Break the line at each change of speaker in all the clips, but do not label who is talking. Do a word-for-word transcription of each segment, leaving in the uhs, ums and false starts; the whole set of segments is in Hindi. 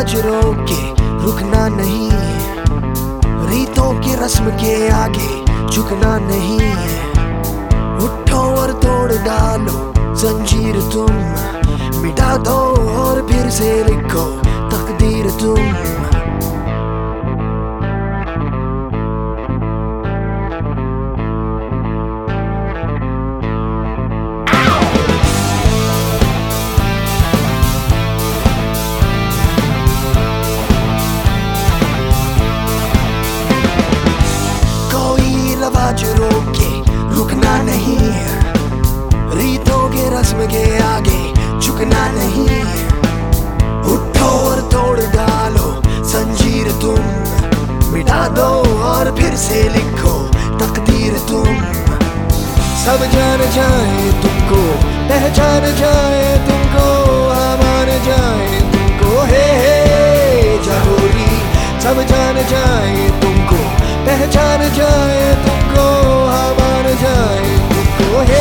आज रोके रुकना नहीं, रीतों की रस्म के आगे झुकना नहीं। उठो और तोड़ डालो जंजीर तुम, मिटा दो और फिर से लिखो तकदीर तुम। आज रोके रुकना नहीं, रीतों के रस्म के आगे झुकना नहीं। उठो और तोड़ डालो जंजीर तुम, मिटा दो और फिर से लिखो तकदीर तुम। सब जान जाए तुमको, पहचान जाए तुमको, मान जाए तुमको, हे हे जागोरी। सब जान जाए तुमको, पहचान जाए तुमको, मान जाए तुमको, हे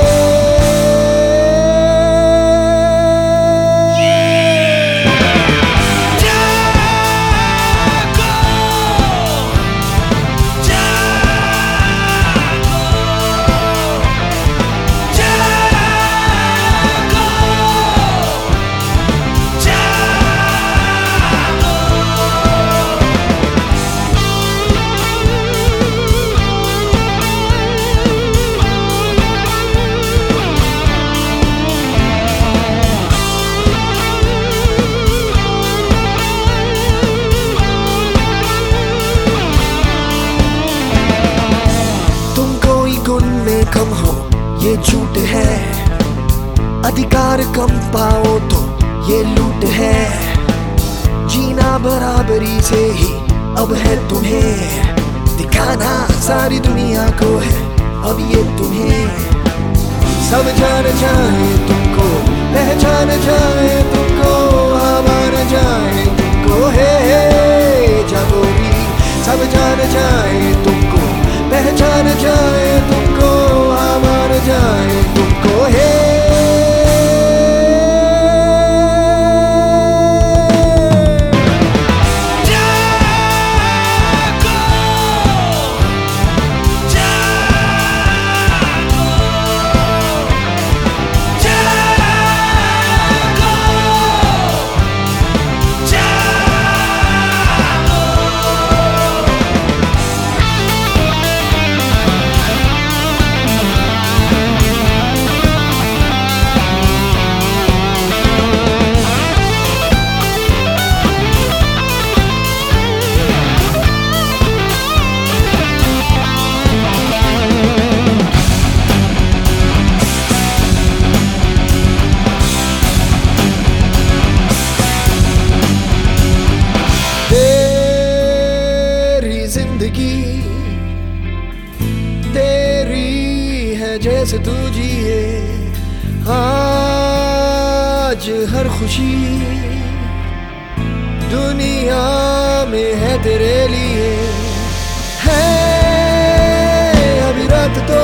कम हो ये झूठ है, अधिकार कम पाओ तो ये लूट है। जीना बराबरी से ही अब है तुम्हें, दिखाना सारी दुनिया को है अब ये तुम्हें। सब जान जाए तुमको, पहचान जाए तुमको, मान जाए तुमको, हे हे जागोरी। सब जान जाए तुमको, पहचान जाए तुमको, मान जाए तुमको, हे जिंदगी तेरी है जैसे तू जिए। आज हर खुशी दुनिया में है तेरे लिए। है अभी रात तो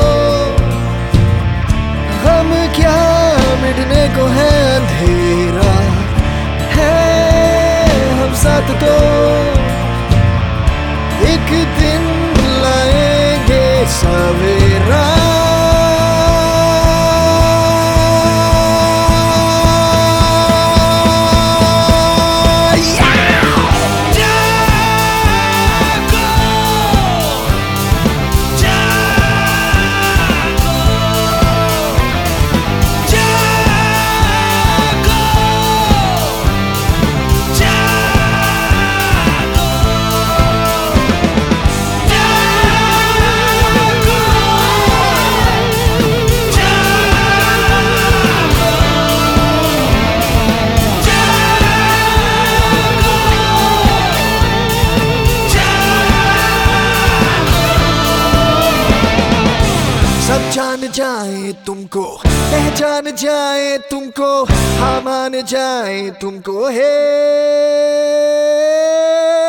हम क्या मिटने को है अंधेरा, है हम साथ तो एक दिन लाएंगे सवेरा। सब जान जाए तुमको, पहचान जाए तुमको, हाँ मान जाए तुमको, हे